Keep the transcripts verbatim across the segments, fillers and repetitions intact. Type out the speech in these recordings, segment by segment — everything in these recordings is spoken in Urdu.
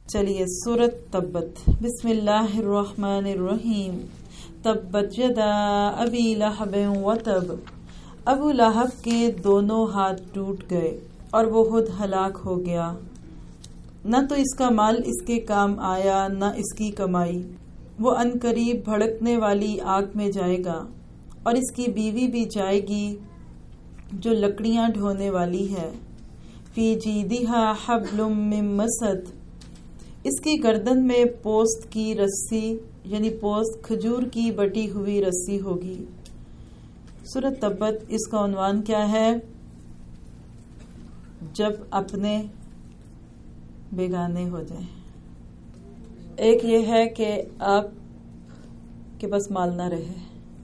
چلیے سورۃ تبت. بسم اللہ الرحمن الرحیم. تبت یدا ابی لہب وتب. ابو لہب کے دونوں ہاتھ ٹوٹ گئے اور وہ خود ہلاک ہو گیا. نہ تو اس کا مال اس کے کام آیا نہ اس کی کمائی. وہ عنقریب بھڑکنے والی آگ میں جائے گا اور اس کی بیوی بھی جائے گی جو لکڑیاں ڈھونے والی ہے. فی جیدہا حبل من مسد. اس کی گردن میں پوست کی رسی یعنی پوست کھجور کی بٹی ہوئی رسی ہوگی. سورۃ تبت اس کا عنوان کیا ہے؟ جب اپنے بیگانے ہو جائیں. ایک یہ ہے کہ آپ کے پاس مال نہ رہے،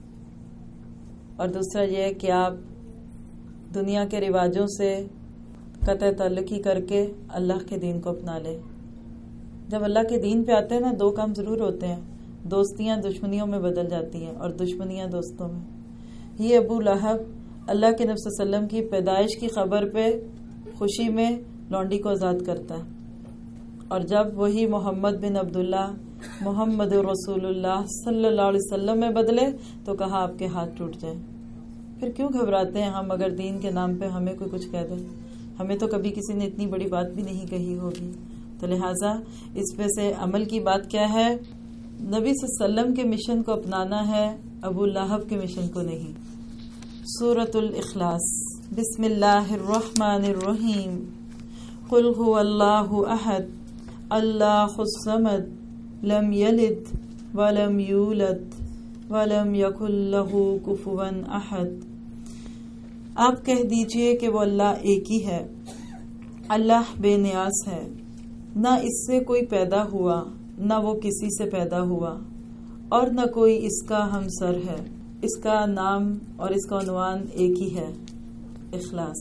اور دوسرا یہ ہے کہ آپ دنیا کے رواجوں سے قطع تعلقی کر کے اللہ کے دین کو اپنا لیں. جب اللہ کے دین پہ آتے ہیں نا، دو کام ضرور ہوتے ہیں. دوستیاں دشمنیوں میں بدل جاتی ہیں اور دشمنیاں دوستوں میں. یہ ابو لہب اللہ کے نبی صلی اللہ علیہ وسلم کی پیدائش کی خبر پہ خوشی میں لونڈی کو آزاد کرتا ہے، اور جب وہی محمد بن عبداللہ محمد رسول اللہ صلی اللہ علیہ وسلم میں بدلے تو کہا آپ کے ہاتھ ٹوٹ جائیں. پھر کیوں گھبراتے ہیں ہم اگر دین کے نام پہ ہمیں کوئی کچھ کہہ دے؟ ہمیں تو کبھی کسی نے اتنی بڑی بات بھی نہیں کہی ہوگی. تو لہٰذا اس پہ سے عمل کی بات کیا ہے؟ نبی صلی اللہ علیہ وسلم کے مشن کو اپنانا ہے، ابو لہب کے مشن کو نہیں. سورۃ الاخلاص. بسم اللہ الرحمن الرحیم. قل هو اللہ احد اللہ الصمد لم یلد ولم یولد ولم یکن لہ کفوا احد. آپ کہہ دیجئے کہ وہ اللہ ایک ہی ہے، اللہ بے نیاز ہے، نہ اس سے کوئی پیدا ہوا نہ وہ کسی سے پیدا ہوا، اور نہ کوئی اس کا ہمسر ہے. اس کا نام اور اس کا عنوان ایک ہی ہے، اخلاص.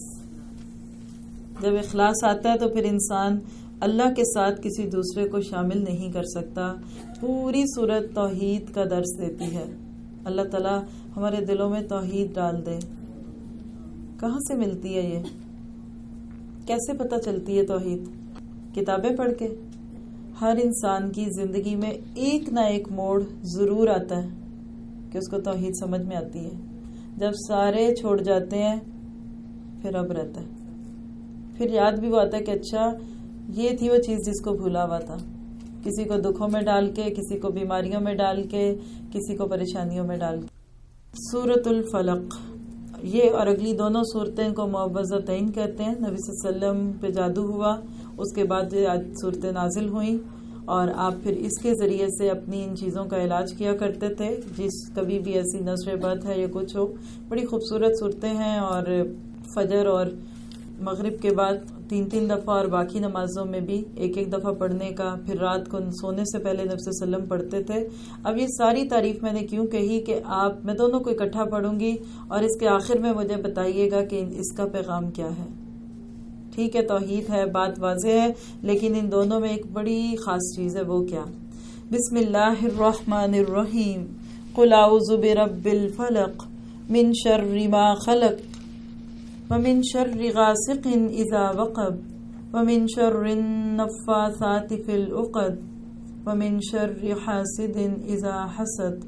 جب اخلاص آتا ہے تو پھر انسان اللہ کے ساتھ کسی دوسرے کو شامل نہیں کر سکتا. پوری سورت توحید کا درس دیتی ہے. اللہ تعالیٰ ہمارے دلوں میں توحید ڈال دے. کہاں سے ملتی ہے یہ؟ کیسے پتہ چلتی ہے توحید؟ کتابیں پڑھ کے. ہر انسان کی زندگی میں ایک نہ ایک موڑ ضرور آتا ہے کہ اس کو توحید سمجھ میں آتی ہے. جب سارے چھوڑ جاتے ہیں پھر اب رہتا ہے، پھر یاد بھی وہ آتا ہے کہ اچھا یہ تھی وہ چیز جس کو بھولا ہوا تھا. کسی کو دکھوں میں ڈال کے، کسی کو بیماریوں میں ڈال کے، کسی کو پریشانیوں میں ڈال کے. سورۃ الفلق. یہ اور اگلی دونوں صورتیں کو معوذتین کہتے ہیں. نبی صلی اللہ علیہ وسلم پہ جادو ہوا، اس کے بعد یہ صورتیں نازل ہوئیں، اور آپ پھر اس کے ذریعے سے اپنی ان چیزوں کا علاج کیا کرتے تھے. جس کبھی بھی ایسی نظر بد ہے یا کچھ ہو، بڑی خوبصورت صورتیں ہیں. اور فجر اور مغرب کے بعد تین تین دفعہ اور باقی نمازوں میں بھی ایک ایک دفعہ پڑھنے کا، پھر رات کو سونے سے پہلے نبی صلی اللہ علیہ وسلم پڑھتے تھے. اب یہ ساری تعریف میں نے کیوں کہی کہ آپ میں دونوں کو اکٹھا پڑھوں گی، اور اس کے آخر میں مجھے بتائیے گا کہ اس کا پیغام کیا ہے. ٹھیک ہے، توحید ہے، بات واضح ہے، لیکن ان دونوں میں ایک بڑی خاص چیز ہے. وہ کیا؟ بسم اللہ الرحمن الرحیم. قل اعوذ برب الفلق من شر ما خلق ومن شر غاسق اذا وقب ومن شر النفاثات في العقد ومن شر حاسد اذا حسد.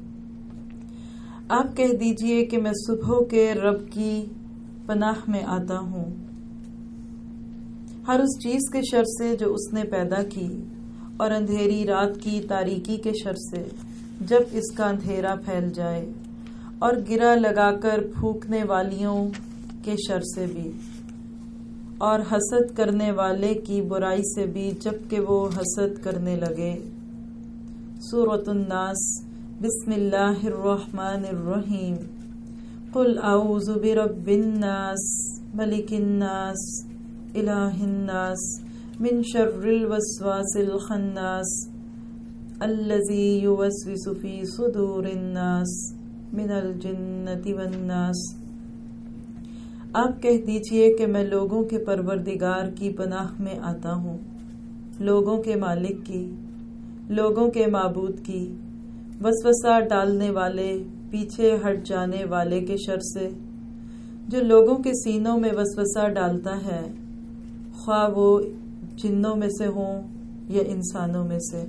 آپ کہہ دیجئے کہ میں صبح کے رب کی پناہ میں آتا ہوں، ہر اس چیز کے شر سے جو اس نے پیدا کی، اور اندھیری رات کی تاریکی کے شر سے جب اس کا اندھیرا پھیل جائے، اور گرا لگا کر پھونکنے والیوں کے شر سے بھی، اور حسد کرنے والے کی برائی سے بھی جب کہ وہ حسد کرنے لگے. سورۃ الناس. بسم اللہ الرحمن الرحیم. قل اعوذ برب الناس ملک الناس الہ الناس من شر الوسواس الخناس الذی یوسوس فی صدور الناس من الجنۃ والناس. آپ کہہ دیجئے کہ میں لوگوں کے پروردگار کی پناہ میں آتا ہوں، لوگوں کے مالک کی، لوگوں کے معبود کی، وسوسہ ڈالنے والے، پیچھے ہٹ جانے والے کے شر سے، جو لوگوں کے سینوں میں وسوسہ ڈالتا ہے، خواہ وہ جنوں میں سے ہوں یا انسانوں میں سے.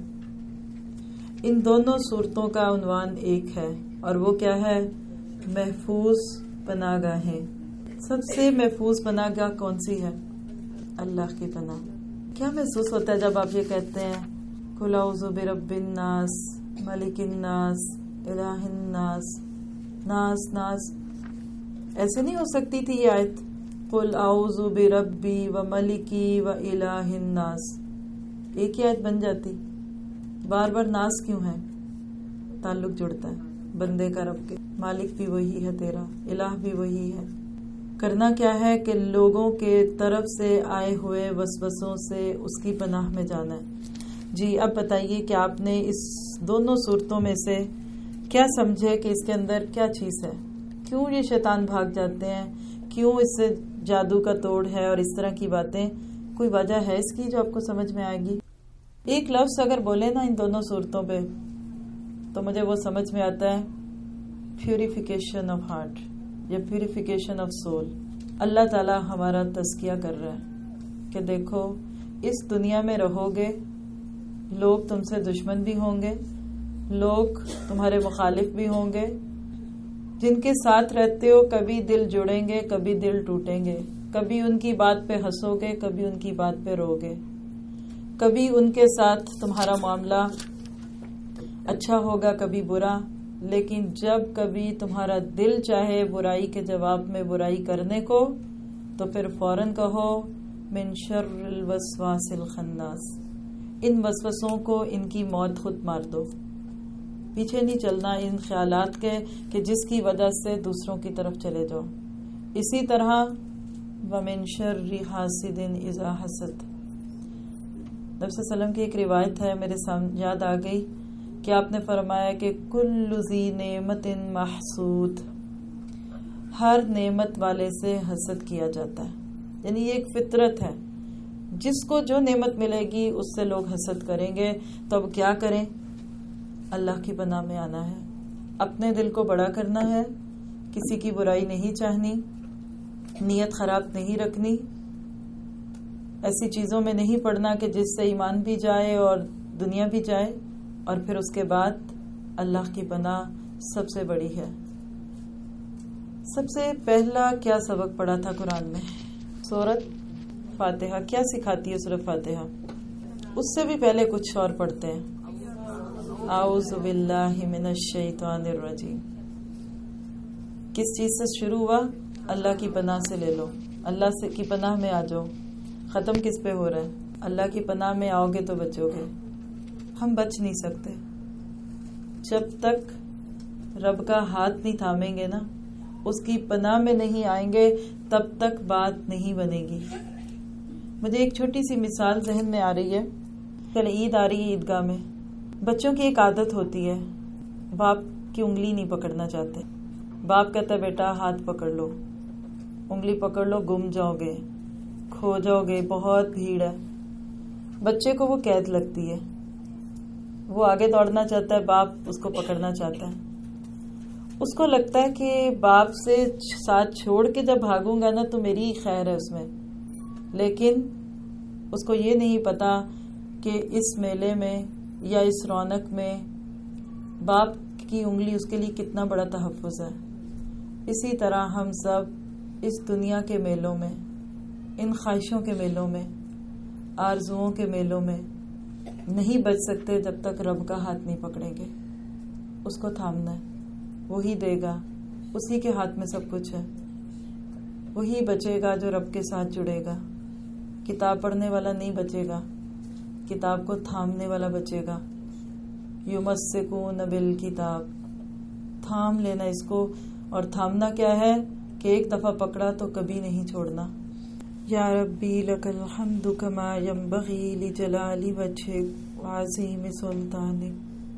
ان دونوں صورتوں کا عنوان ایک ہے اور وہ کیا ہے؟ محفوظ پناہ گاہیں. سب سے محفوظ پناہ گاہ کون سی ہے؟ اللہ کی پناہ. کیا محسوس ہوتا ہے جب آپ یہ کہتے ہیں قل اعوذ برب الناس ملک الناس الہ الناس؟ ناس ناس ایسے نہیں ہو سکتی تھی یہ آیت؟ قل اعوذ بربی و ملکی و الہ الناس ایک ہی آیت بن جاتی. بار بار ناس کیوں ہے؟ تعلق جڑتا ہے بندے کا رب کے. مالک بھی وہی ہے تیرا، الہ بھی وہی ہے. کرنا کیا ہے کہ لوگوں کے طرف سے آئے ہوئے وسوسوں سے اس کی پناہ میں جانا ہے. جی اب بتائیے کہ آپ نے اس دونوں صورتوں میں سے کیا سمجھے کہ اس کے اندر کیا چیز ہے؟ کیوں یہ شیطان بھاگ جاتے ہیں؟ کیوں اس سے جادو کا توڑ ہے اور اس طرح کی باتیں؟ کوئی وجہ ہے اس کی جو آپ کو سمجھ میں آئے گی؟ ایک لفظ اگر بولے نا ان دونوں صورتوں پہ تو مجھے وہ سمجھ میں آتا ہے پیوریفیکیشن آف ہارٹ یا پیوریفیکیشن آف سول. اللہ تعالی ہمارا تزکیہ کر رہا ہے کہ دیکھو اس دنیا میں رہو گے، لوگ تم سے دشمن بھی ہوں گے، لوگ تمہارے مخالف بھی ہوں گے. جن کے ساتھ رہتے ہو کبھی دل جڑیں گے، کبھی دل ٹوٹیں گے. کبھی ان کی بات پہ ہنسو گے، کبھی ان کی بات پہ رو گے. کبھی ان کے ساتھ تمہارا معاملہ اچھا ہوگا، کبھی برا. لیکن جب کبھی تمہارا دل چاہے برائی کے جواب میں برائی کرنے کو تو پھر فوراً کہو من شر الوسواس الخناس. ان وسوسوں کو ان کی موت خود مار دو. پیچھے نہیں چلنا ان خیالات کے کہ جس کی وجہ سے دوسروں کی طرف چلے جاؤ. اسی طرح وَمِن شَرِّ حَاسِدٍ إِذَا حَسَدَ. نبی صلی اللہ علیہ وسلم کی ایک روایت ہے میرے سامنے یاد آ گئی کہ آپ نے فرمایا کہ کل ذی نعمت محسود، ہر نعمت والے سے حسد کیا جاتا ہے. یعنی یہ ایک فطرت ہے، جس کو جو نعمت ملے گی اس سے لوگ حسد کریں گے. تو اب کیا کریں؟ اللہ کی پناہ میں آنا ہے. اپنے دل کو بڑا کرنا ہے، کسی کی برائی نہیں چاہنی، نیت خراب نہیں رکھنی، ایسی چیزوں میں نہیں پڑنا کہ جس سے ایمان بھی جائے اور دنیا بھی جائے. اور پھر اس کے بعد اللہ کی پناہ سب سے بڑی ہے. سب سے پہلا کیا سبق پڑھا تھا قرآن میں؟ سورۃ فاتحہ. کیا سکھاتی ہے سورۃ فاتحہ؟ اس سے بھی پہلے کچھ اور پڑھتے ہیں. اعوذ باللہ من الشیطان الرجیم. کس چیز سے شروع ہوا؟ اللہ کی پناہ سے لے لو. اللہ سے کی پناہ میں آ جاؤ. ختم کس پہ ہو رہا ہے؟ اللہ کی پناہ میں آؤ گے تو بچو گے. ہم بچ نہیں سکتے جب تک رب کا ہاتھ نہیں تھامیں گے نا، اس کی پناہ میں نہیں آئیں گے تب تک بات نہیں بنے گی. مجھے ایک چھوٹی سی مثال ذہن میں آ رہی ہے. کل عید آ رہی ہے، عیدگاہ میں بچوں کی ایک عادت ہوتی ہے، باپ کی انگلی نہیں پکڑنا چاہتے. باپ کہتا ہے بیٹا ہاتھ پکڑ لو، انگلی پکڑ لو، گم جاؤ گے، کھو جاؤ گے، بہت بھیڑ ہے. بچے کو وہ قید لگتی ہے، وہ آگے دوڑنا چاہتا ہے، باپ اس کو پکڑنا چاہتا ہے. اس کو لگتا ہے کہ باپ سے ساتھ چھوڑ کے جب بھاگوں گا نا تو میری خیر ہے اس میں. لیکن اس کو یہ نہیں پتا کہ اس میلے میں یا اس رونق میں باپ کی انگلی اس کے لیے کتنا بڑا تحفظ ہے. اسی طرح ہم سب اس دنیا کے میلوں میں، ان خواہشوں کے میلوں میں، آرزوؤں کے میلوں میں نہیں بچ سکتے جب تک رب کا ہاتھ نہیں پکڑیں گے. اس کو تھامنا ہے، وہی دے گا، اسی کے ہاتھ میں سب کچھ ہے. وہی بچے گا جو رب کے ساتھ جڑے گا. کتاب پڑھنے والا نہیں بچے گا، کتاب کو تھامنے والا بچے گا. یمسکون بالکتاب، تھام لینا اس کو. اور تھامنا کیا ہے کہ ایک دفعہ پکڑا تو کبھی نہیں چھوڑنا. یا ربی لک الحمد کما ینبغی لجلال وجہک وعظیم سلطانک.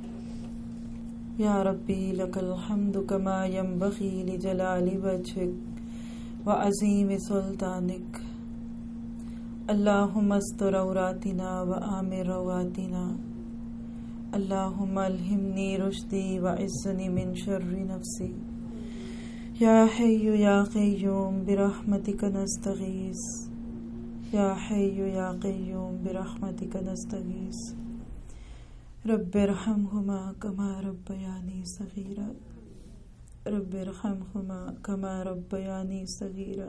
یا ربی لک الحمد کما ینبغی لجلال وجہک وعظیم سلطانک. اللہم استر عوراتنا وآمن رواتنا. اللہم الہمنی رشدی وعصنی من شر نفسی. یا حی یا قیوم برحمتک نستغیث. یا حی یا قیوم برحمتک نستغیث رب ارحمہما کما ربیانی صغیرا رب ارحمہما کما ربیانی صغیرا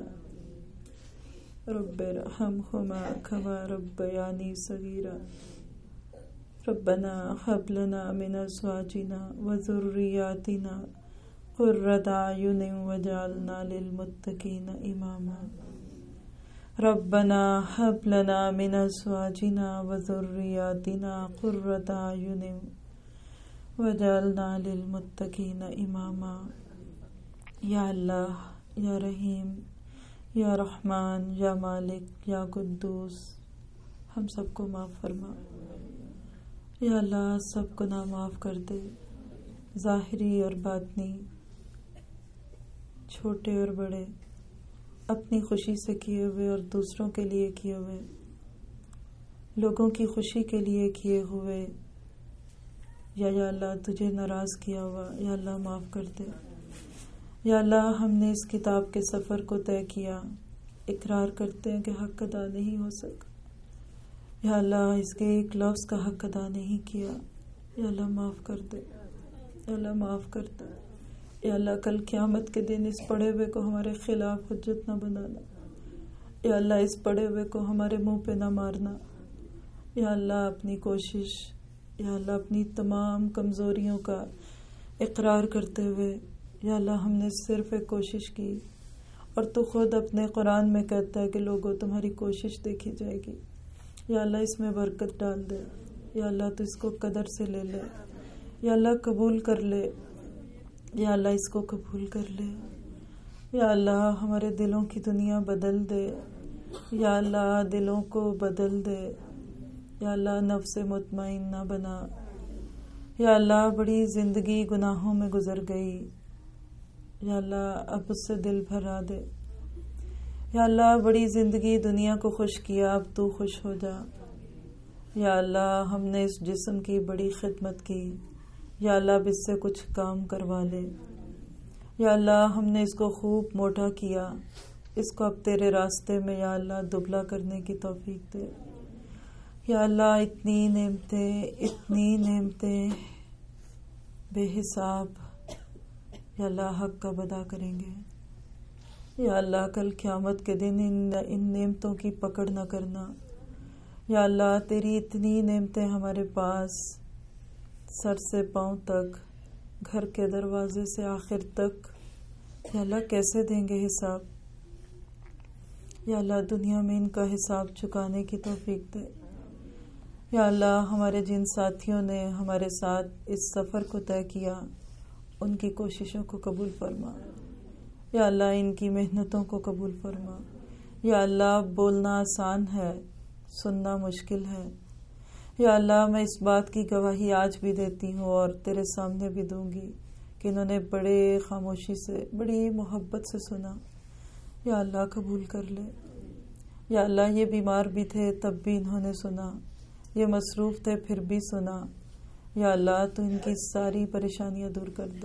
رب ارحمہما کما ربیانی صغیرا ربنا هب لنا من ازواجنا وذریاتنا قرۃ اعین واجعلنا للمتقین اماما ربنا هب لنا من ازواجنا وذریاتنا قرۃ اعین واجعلنا للمتقین اماما۔ یا اللہ، یا رحیم، یا رحمان، یا مالک، یا قدوس، ہم سب کو معاف فرما۔ یا اللہ، سب گناہ معاف کر دے، ظاہری اور باطنی، چھوٹے اور بڑے، اپنی خوشی سے کیے ہوئے اور دوسروں کے لیے کیے ہوئے، لوگوں کی خوشی کے لیے کیے ہوئے، یا یا اللہ تجھے ناراض کیا ہوا، یا اللہ معاف کر دے۔ یا اللہ، ہم نے اس کتاب کے سفر کو طے کیا، اقرار کرتے ہیں کہ حق ادا نہیں ہو سکا۔ یا اللہ، اس کے ایک لفظ کا حق ادا نہیں کیا، یا اللہ معاف کر دے، یا اللہ معاف کر دے۔ یا اللہ، کل قیامت کے دن اس پڑھے ہوئے کو ہمارے خلاف حجت نہ بنانا۔ یا اللہ، اس پڑھے ہوئے کو ہمارے منہ پہ نہ مارنا۔ یا اللہ، اپنی کوشش، یا اللہ اپنی تمام کمزوریوں کا اقرار کرتے ہوئے، یا اللہ ہم نے صرف ایک کوشش کی، اور تو خود اپنے قرآن میں کہتا ہے کہ لوگوں تمہاری کوشش دیکھی جائے گی۔ یا اللہ اس میں برکت ڈال دے۔ یا اللہ تو اس کو قدر سے لے لے۔ یا اللہ قبول کر لے۔ یا اللہ اس کو قبول کر لے۔ یا اللہ ہمارے دلوں کی دنیا بدل دے۔ یا اللہ دلوں کو بدل دے۔ یا اللہ نفس مطمئنہ بنا۔ یا اللہ بڑی زندگی گناہوں میں گزر گئی، یا اللہ اب اس سے دل بھرا دے۔ یا اللہ بڑی زندگی دنیا کو خوش کیا، اب تو خوش ہو جا۔ یا اللہ ہم نے اس جسم کی بڑی خدمت کی، یا اللہ اب اس سے کچھ کام کروا لے۔ یا اللہ ہم نے اس کو خوب موٹا کیا، اس کو اب تیرے راستے میں یا اللہ دبلا کرنے کی توفیق دے۔ یا اللہ اتنی نعمتیں، اتنی نعمتیں بے حساب، یا اللہ حق کا ادا کریں گے۔ یا اللہ کل قیامت کے دن ان ان نعمتوں کی پکڑ نہ کرنا۔ یا اللہ تیری اتنی نعمتیں ہمارے پاس، سر سے پاؤں تک، گھر کے دروازے سے آخر تک، یا اللہ کیسے دیں گے حساب؟ یا اللہ دنیا میں ان کا حساب چکانے کی توفیق دے۔ یا اللہ ہمارے جن ساتھیوں نے ہمارے ساتھ اس سفر کو طے کیا، ان کی کوششوں کو قبول فرما۔ یا اللہ ان کی محنتوں کو قبول فرما۔ یا اللہ بولنا آسان ہے، سننا مشکل ہے۔ یا اللہ میں اس بات کی گواہی آج بھی دیتی ہوں اور تیرے سامنے بھی دوں گی کہ انہوں نے بڑے خاموشی سے، بڑی محبت سے سنا۔ یا اللہ قبول کر لے۔ یا اللہ یہ بیمار بھی تھے تب بھی انہوں نے سنا، یہ مصروف تھے پھر بھی سنا۔ یا اللہ تو ان کی ساری پریشانیاں دور کر دے۔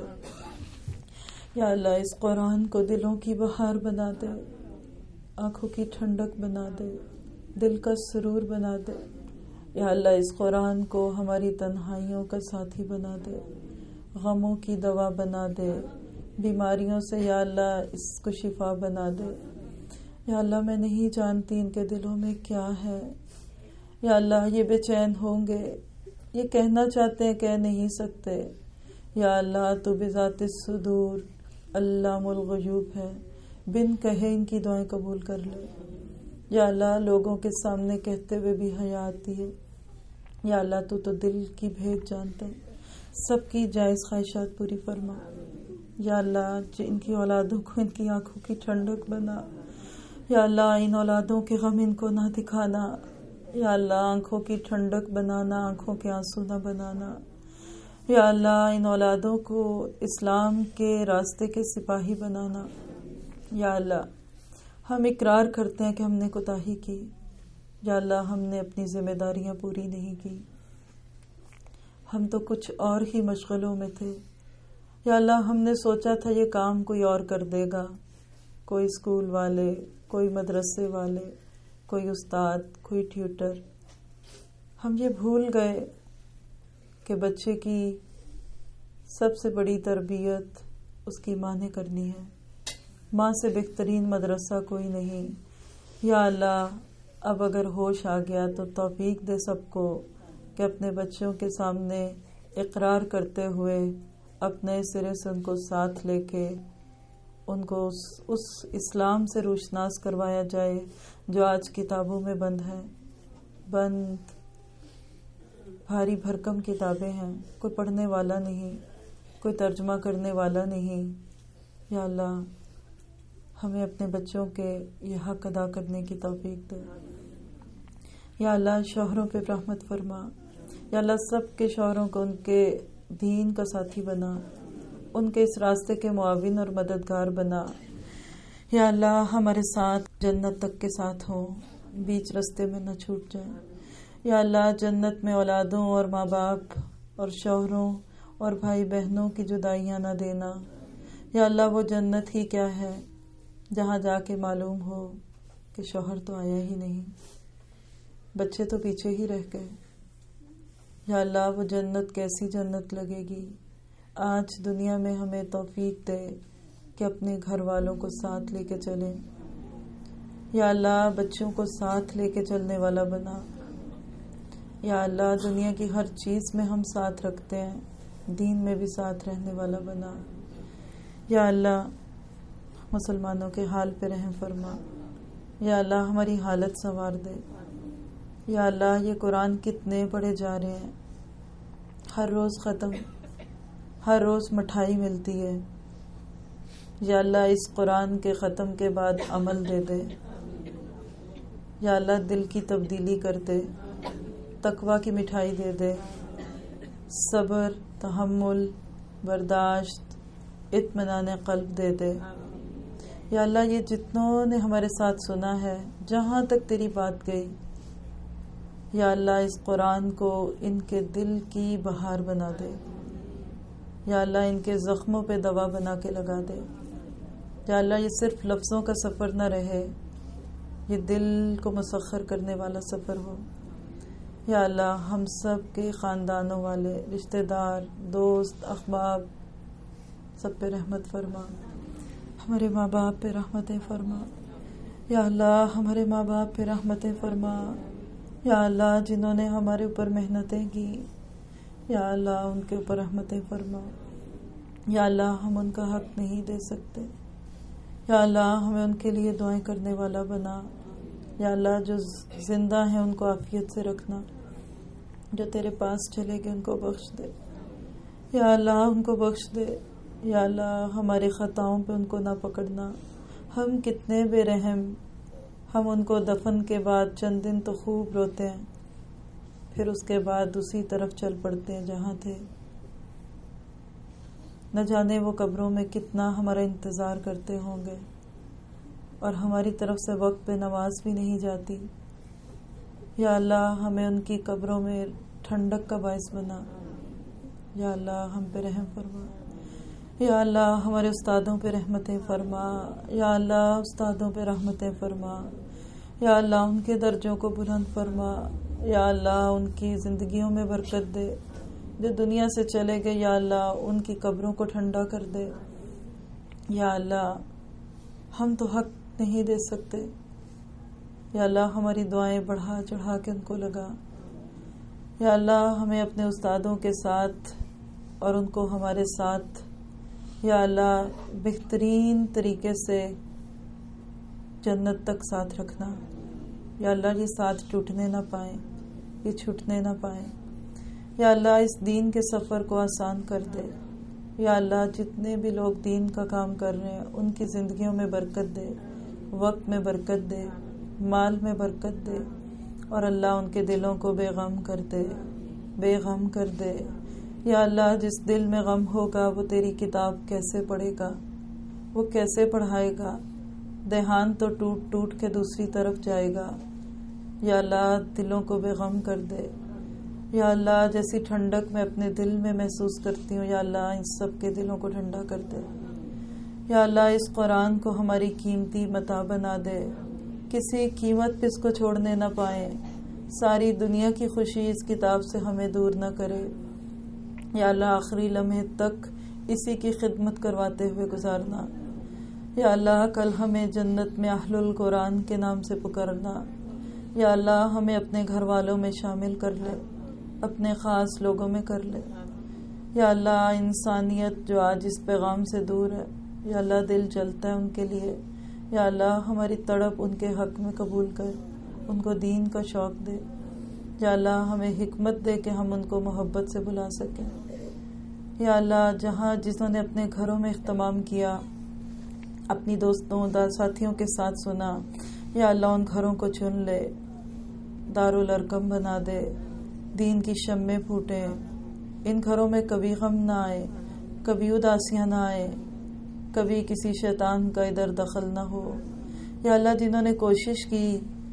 یا اللہ اس قرآن کو دلوں کی بہار بنا دے، آنکھوں کی ٹھنڈک بنا دے، دل کا سرور بنا دے۔ یا اللہ اس قرآن کو ہماری تنہائیوں کا ساتھی بنا دے، غموں کی دوا بنا دے، بیماریوں سے یا اللہ اس کو شفا بنا دے۔ یا اللہ میں نہیں جانتی ان کے دلوں میں کیا ہے۔ یا اللہ یہ بے چین ہوں گے، یہ کہنا چاہتے ہیں کہہ نہیں سکتے۔ یا اللہ تو بذات الصدور علام الغیوب ہے، بن کہے ان کی دعائیں قبول کر لے۔ یا اللہ لوگوں کے سامنے کہتے ہوئے بھی حیا آتی ہے۔ یا اللہ تو تو دل کی بھید جانتا ہے، سب کی جائز خواہشات پوری فرما۔ یا اللہ جن کی اولادوں کو ان کی آنکھوں کی ٹھنڈک بنا۔ یا اللہ ان اولادوں کے غم ان کو نہ دکھانا۔ یا اللہ آنکھوں کی ٹھنڈک بنانا، آنکھوں کے آنسو نہ بنانا۔ یا اللہ ان اولادوں کو اسلام کے راستے کے سپاہی بنانا۔ یا اللہ ہم اقرار کرتے ہیں کہ ہم نے کوتاہی کی، یا اللہ ہم نے اپنی ذمہ داریاں پوری نہیں کی، ہم تو کچھ اور ہی مشغلوں میں تھے۔ یا اللہ ہم نے سوچا تھا یہ کام کوئی اور کر دے گا، کوئی اسکول والے، کوئی مدرسے والے، کوئی استاد، کوئی ٹیوٹر. ہم یہ بھول گئے کہ بچے کی سب سے بڑی تربیت اس کی ماں نے کرنی ہے. ماں سے بہترین مدرسہ کوئی نہیں. یا اللہ، اب اگر ہوش آ گیا تو توفیق دے سب کو کہ اپنے بچوں کے سامنے اقرار کرتے ہوئے اپنے سرے سے ان کو ساتھ لے کے ان کو اس, اس اسلام سے روشناس کروایا جائے جو آج کتابوں میں بند ہے. بند بھاری بھرکم کتابیں ہیں، کوئی پڑھنے والا نہیں، کوئی ترجمہ کرنے والا نہیں. یا اللہ، ہمیں اپنے بچوں کے یہ حق ادا کرنے کی توفیق دے. یا اللہ، شوہروں پہ رحمت فرما. یا اللہ، سب کے شوہروں کو ان کے دین کا ساتھی بنا، ان کے اس راستے کے معاون اور مددگار بنا. یا اللہ، ہمارے ساتھ جنت تک کے ساتھ ہوں، بیچ راستے میں نہ چھوٹ جائیں. یا اللہ، جنت میں اولادوں اور ماں باپ اور شوہروں اور بھائی بہنوں کی جدائیاں نہ دینا. یا اللہ، وہ جنت ہی کیا ہے جہاں جا کے معلوم ہو کہ شوہر تو آیا ہی نہیں، بچے تو پیچھے ہی رہ گئے. یا اللہ، وہ جنت کیسی جنت لگے گی. آج دنیا میں ہمیں توفیق دے کہ اپنے گھر والوں کو ساتھ لے کے چلیں. یا اللہ، بچوں کو ساتھ لے کے چلنے والا بنا. یا اللہ، دنیا کی ہر چیز میں ہم ساتھ رکھتے ہیں، دین میں بھی ساتھ رہنے والا بنا. یا اللہ، مسلمانوں کے حال پہ رحم فرما. یا اللہ، ہماری حالت سنوار دے. یا اللہ، یہ قرآن کتنے پڑھے جا رہے ہیں، ہر روز ختم، ہر روز مٹھائی ملتی ہے. یا اللہ، اس قرآن کے ختم کے بعد عمل دے دے. یا اللہ، دل کی تبدیلی کر دے، تقوی کی مٹھائی دے دے، صبر، تحمل، برداشت، اطمینان قلب دے دے. یا اللہ، یہ جتنوں نے ہمارے ساتھ سنا ہے، جہاں تک تیری بات گئی، یا اللہ، اس قرآن کو ان کے دل کی بہار بنا دے. یا اللہ، ان کے زخموں پہ دوا بنا کے لگا دے. یا اللہ، یہ صرف لفظوں کا سفر نہ رہے، یہ دل کو مسخر کرنے والا سفر ہو. یا اللہ، ہم سب کے خاندانوں والے، رشتہ دار، دوست، احباب، سب پہ رحمت فرما. ہمارے ماں باپ پہ رحمتیں فرما. یا اللہ، ہمارے ماں باپ پہ رحمتیں فرما. یا اللہ، جنہوں نے ہمارے اوپر محنتیں کی، یا اللہ، ان کے اوپر رحمتیں فرما. یا اللہ، ہم ان کا حق نہیں دے سکتے. یا اللہ، ہمیں ان کے لیے دعائیں کرنے والا بنا. یا اللہ، جو زندہ ہیں ان کو عافیت سے رکھنا، جو تیرے پاس چلے گئے ان کو بخش دے. یا اللہ، ان کو بخش دے. یا اللہ، ہمارے خطاؤں پہ ان کو نہ پکڑنا. ہم کتنے بے رحم، ہم ان کو دفن کے بعد چند دن تو خوب روتے ہیں، پھر اس کے بعد اسی طرف چل پڑتے ہیں جہاں تھے. نہ جانے وہ قبروں میں کتنا ہمارا انتظار کرتے ہوں گے، اور ہماری طرف سے وقت پہ نماز بھی نہیں جاتی. یا اللہ، ہمیں ان کی قبروں میں ٹھنڈک کا باعث بنا. یا اللہ، ہم پہ رحم فرما. یا اللہ، ہمارے استادوں پہ رحمتیں فرما. یا اللہ، استادوں پہ رحمتیں فرما. یا اللہ، ان کے درجوں کو بلند فرما. یا اللہ، ان کی زندگیوں میں برکت دے. جو دنیا سے چلے گئے، یا اللہ، ان کی قبروں کو ٹھنڈا کر دے. یا اللہ، ہم تو حق نہیں دے سکتے. یا اللہ، ہماری دعائیں بڑھا چڑھا کے ان کو لگا. یا اللہ، ہمیں اپنے استادوں کے ساتھ اور ان کو ہمارے ساتھ، یا اللہ، بہترین طریقے سے جنت تک ساتھ رکھنا. یا اللہ، یہ ساتھ ٹوٹنے نہ پائیں، یہ چھوٹنے نہ پائیں. یا اللہ، اس دین کے سفر کو آسان کر دے. یا اللہ، جتنے بھی لوگ دین کا کام کر رہے ہیں ان کی زندگیوں میں برکت دے، وقت میں برکت دے، مال میں برکت دے، اور اللہ ان کے دلوں کو بے غم کر دے، بے غم کر دے. یا اللہ، جس دل میں غم ہوگا وہ تیری کتاب کیسے پڑھے گا، وہ کیسے پڑھائے گا؟ دھیان تو ٹوٹ ٹوٹ کے دوسری طرف جائے گا. یا اللہ، دلوں کو بے غم کر دے. یا اللہ، جیسی ٹھنڈک میں اپنے دل میں محسوس کرتی ہوں، یا اللہ، ان سب کے دلوں کو ٹھنڈا کر دے. یا اللہ، اس قرآن کو ہماری قیمتی متاع بنا دے. کسی قیمت پہ اس کو چھوڑنے نہ پائیں. ساری دنیا کی خوشی اس کتاب سے ہمیں دور نہ کرے. یا اللہ آخری لمحے تک اسی کی خدمت کرواتے ہوئے گزارنا. یا اللہ کل ہمیں جنت میں اہل القرآن کے نام سے پکارنا. یا اللہ ہمیں اپنے گھر والوں میں شامل کر لے، اپنے خاص لوگوں میں کر لے. یا اللہ انسانیت جو آج اس پیغام سے دور ہے، یا اللہ دل جلتا ہے ان کے لیے. یا اللہ ہماری تڑپ ان کے حق میں قبول کر، ان کو دین کا شوق دے. یا اللہ ہمیں حکمت دے کہ ہم ان کو محبت سے بلا سکیں. یا اللہ جہاں جنہوں نے اپنے گھروں میں اہتمام کیا، اپنی دوستوں دا ساتھیوں کے ساتھ سنا، یا اللہ ان گھروں کو چن لے، دارالارقم بنا دے، دین کی شمیں پھوٹے. ان گھروں میں کبھی غم نہ آئے، کبھی اداسیاں نہ آئے، کبھی کسی شیطان کا ادھر دخل نہ ہو. یا اللہ جنہوں نے کوشش کی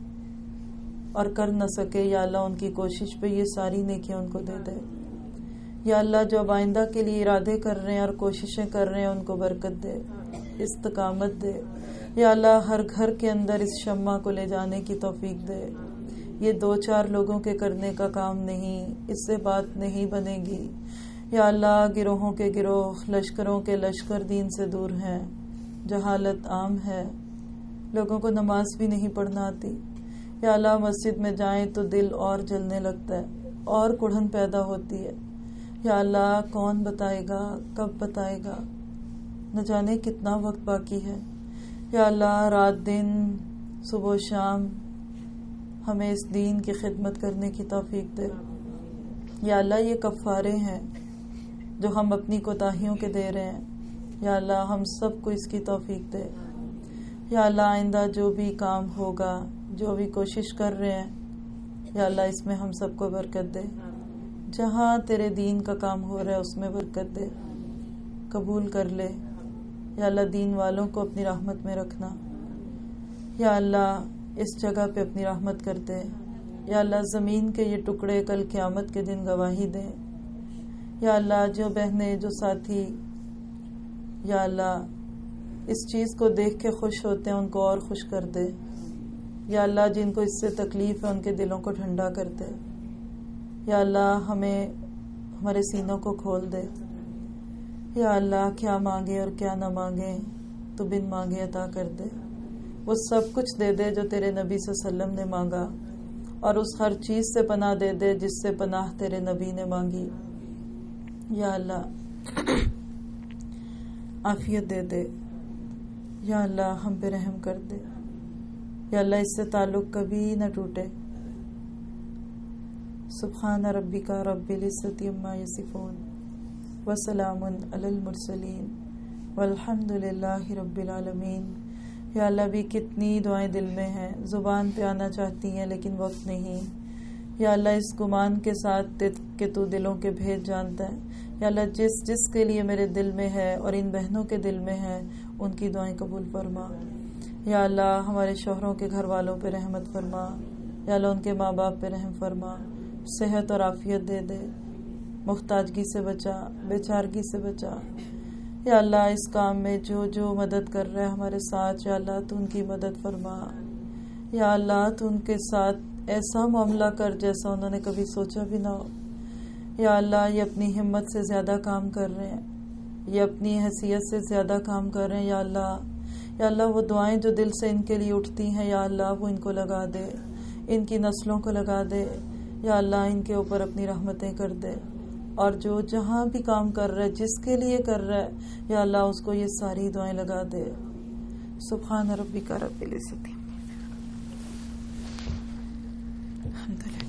اور کر نہ سکے، یا اللہ ان کی کوشش پہ یہ ساری نیکیاں ان کو دے دے. یا اللہ جو اب آئندہ کے لیے ارادے کر رہے ہیں اور کوششیں کر رہے ہیں ان کو برکت دے، استقامت دے. یا اللہ ہر گھر کے اندر اس شمع کو لے جانے کی توفیق دے. یہ دو چار لوگوں کے کرنے کا کام نہیں، اس سے بات نہیں بنے گی. یا اللہ گروہوں کے گروہ، لشکروں کے لشکر دین سے دور ہیں، جہالت عام ہے، لوگوں کو نماز بھی نہیں پڑھنا آتی. یا اللہ مسجد میں جائیں تو دل اور جلنے لگتا ہے اور کڑھن پیدا ہوتی ہے. یا اللہ کون بتائے گا، کب بتائے گا، نہ جانے کتنا وقت باقی ہے. یا اللہ رات دن صبح و شام ہمیں اس دین کی خدمت کرنے کی توفیق دے. یا اللہ یہ کفارے ہیں جو ہم اپنی کوتاہیوں کے دے رہے ہیں، یا اللہ ہم سب کو اس کی توفیق دے. یا اللہ آئندہ جو بھی کام ہوگا، جو بھی کوشش کر رہے ہیں، یا اللہ اس میں ہم سب کو برکت دے. جہاں تیرے دین کا کام ہو رہا ہے اس میں برکت دے، قبول کر لے. یا اللہ دین والوں کو اپنی رحمت میں رکھنا. یا اللہ اس جگہ پہ اپنی رحمت کر دے. یا اللہ زمین کے یہ ٹکڑے کل قیامت کے دن گواہی دیں. یا اللہ جو بہنیں، جو ساتھی، یا اللہ اس چیز کو دیکھ کے خوش ہوتے ہیں ان کو اور خوش کر دے. یا اللہ جن کو اس سے تکلیف ہے ان کے دلوں کو ٹھنڈا کر دے. یا اللہ ہمیں ہمارے سینوں کو کھول دے. یا اللہ کیا مانگے اور کیا نہ مانگے تو بن مانگے عطا کر دے. وہ سب کچھ دے دے جو تیرے نبی صلی اللہ علیہ وسلم نے مانگا، اور اس ہر چیز سے پناہ دے دے جس سے پناہ تیرے نبی نے مانگی. یا اللہ عافیت دے دے. یا اللہ ہم پہ رحم کر دے. یا اللہ اس سے تعلق کبھی نہ ٹوٹے. سبحان ربک رب العزت عما یصفون وسلام علی المرسلین والحمد للہ رب العالمین. یا اللہ بھی کتنی دعائیں دل میں ہیں، زبان پہ آنا چاہتی ہیں لیکن وقت نہیں. یا اللہ اس گمان کے ساتھ کہ تو دلوں کے بھید جانتا ہے، یا اللہ جس جس کے لیے میرے دل میں ہے اور ان بہنوں کے دل میں ہے ان کی دعائیں قبول فرما. یا اللہ ہمارے شوہروں کے گھر والوں پہ رحمت فرما. یا اللہ ان کے ماں باپ پہ رحم فرما، صحت اور عافیت دے دے، محتاجگی سے بچا، بیچارگی سے بچا. یا اللہ اس کام میں جو جو مدد کر رہا ہے ہمارے ساتھ، یا اللہ تو ان کی مدد فرما. یا اللہ تو ان کے ساتھ ایسا معاملہ کر جیسا انہوں نے کبھی سوچا بھی نہ ہو. یا اللہ یہ اپنی ہمت سے زیادہ کام کر رہے ہیں، یہ اپنی حیثیت سے زیادہ کام کر رہے ہیں. یا اللہ یا اللہ وہ دعائیں جو دل سے ان کے لیے اٹھتی ہیں، یا اللہ وہ ان کو لگا دے، ان کی نسلوں کو لگا دے. یا اللہ ان کے اوپر اپنی رحمتیں کر دے، اور جو جہاں بھی کام کر رہا ہے، جس کے لیے کر رہا ہے، یا اللہ اس کو یہ ساری دعائیں لگا دے. سبحان ربک رب العزت. الحمدللہ.